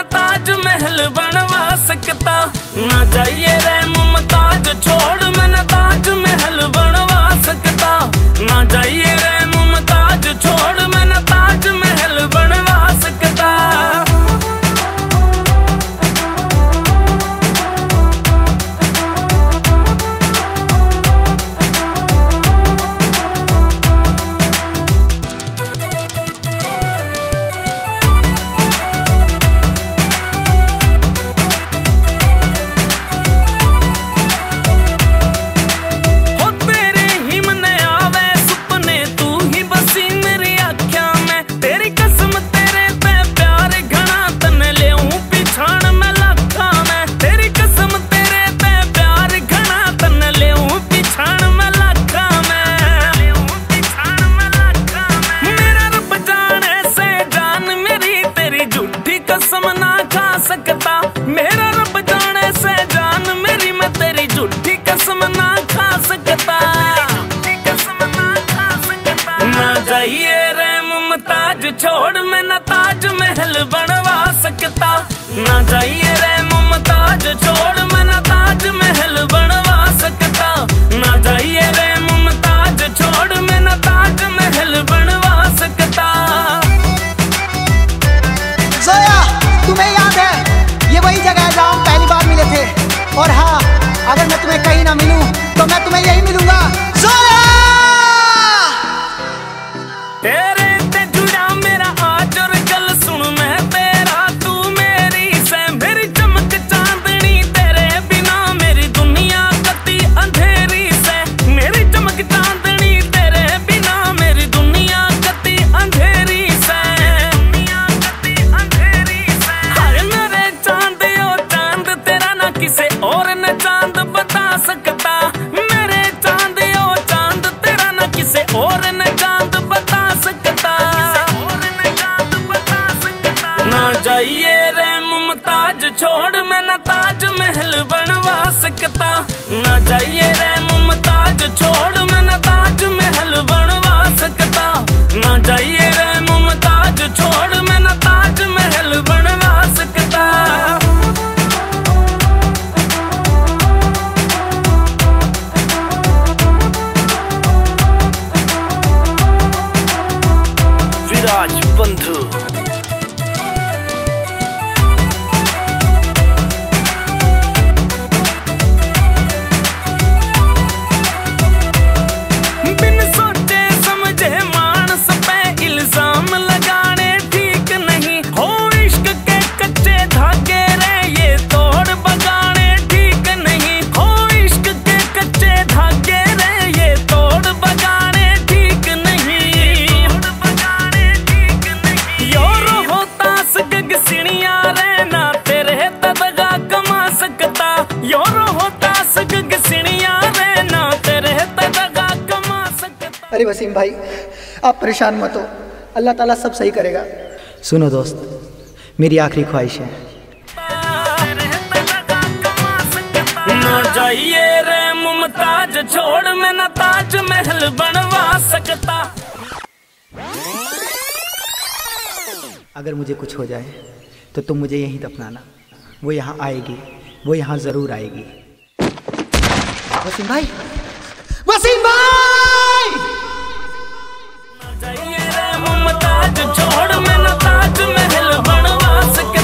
न ताज महल बनवा सकता। ना चाहिए रे मुमताज छोड़ मैं न ताज महल बनवा सकता। ना चाहिए रे मुमताज छोड़ मैं न ताज महल बनवा सकता। कसम ना खा सकता मेरा रब जाने से जान मेरी मैं तेरी झूठी कसम ना खा सकता। ना चाहिए रे मुमताज छोड़ मैं न ताज महल बनवा सकता। ना चाहिए रे मुमताज छोड़ मैं न ताज महल बनवा सकता। ना चाहिए रे मुमताज छोड़ मैं न ताज महल बनवा सकता। तुम्हें याद है ये वही जगह है जहाँ हम पहली बार मिले थे। और हाँ, अगर मैं तुम्हें कहीं ना मिलूं तो मैं तुम्हें यही मिलूंगा। जोया! तेरे ते जुड़ा मेरा आज और कल सुन मैं तेरा तू मेरी से मेरी चमक चांदनी तेरे बिना मेरी दुनिया कती अंधेरी से। मेरी चमक चांदनी तेरे बिना मेरी दुनिया कती अंधेरी से। किसे और न चांद बता सकता मेरे चांद ओ चांद तेरा न किसे और न चांद बता सकता। ना चाहिए रे मुमताज छोड़ मैं न ताज महल बनवा सकता। ना चाहिए रे मुमताज छोड़ मैं न ताज महल बनवा सकता। ना चाहिए रे मुमताज छोड़ मैं न ताज महल बनवा सकता। विराज बंधु बिन सोचे समझे मानस पे इल्जाम लगाने ठीक नहीं हो। इश्क के कच्चे धागे रे ये तोड़ बगाने ठीक नहीं हो। इश्क के कच्चे धागे रे ये तोड़ बगाने ठीक नहीं। योरो होता सगग सिणिया रे ना तेरे तदगा कमा सकता। योरो होता सगग सिणिया रे ना तेरे तदगा कमा सकता। अरे वसीम भाई, आप परेशान मत हो, अल्लाह ताला सब सही करेगा। सुनो दोस्त, मेरी आखिरी ख्वाहिश है। ना चाहिए रे मुमताज छोड़ मैं न ताज महल बनवा सकता। अगर मुझे कुछ हो जाए तो तुम मुझे यहीं दफनाना। वो यहाँ आएगी, वो यहाँ जरूर आएगी। वसीम भाई, वसीम भाई! ना चाहिए रे मुमताज छोड़ मैं न ताज महल बनवा सकता।